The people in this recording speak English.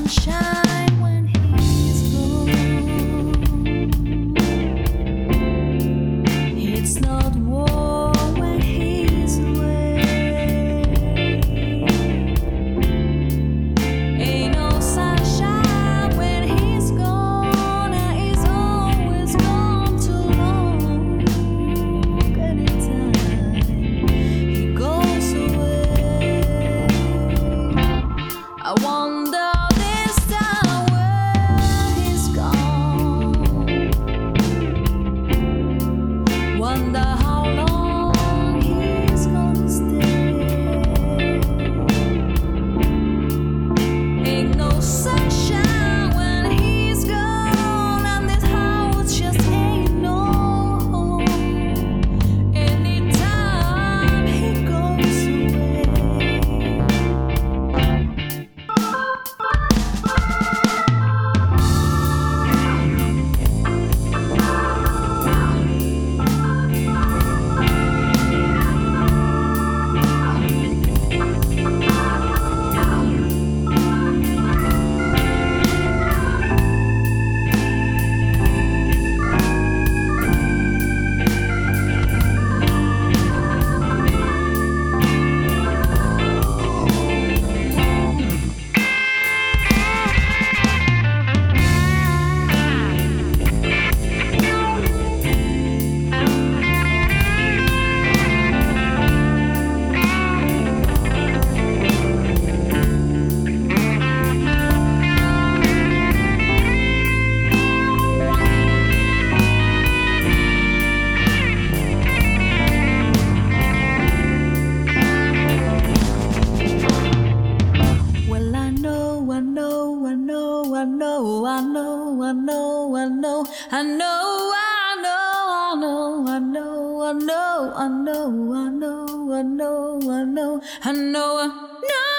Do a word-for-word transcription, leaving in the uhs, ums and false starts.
sunshine when he's gone. It's not warm when he's away. Ain't no sunshine when he's gone, and he's always gone too long. Anytime he goes away, I wonder this time where he's gone. Wonder how long he's gonna stay. Ain't no sunshine when he's gone, and this house just ain't no home. Anytime he goes away. Well, I know, I know, I know, I know, I know, I know, I know, I know, I know, I know, I know, I know, I know, I know, I know, I know, I know, I know.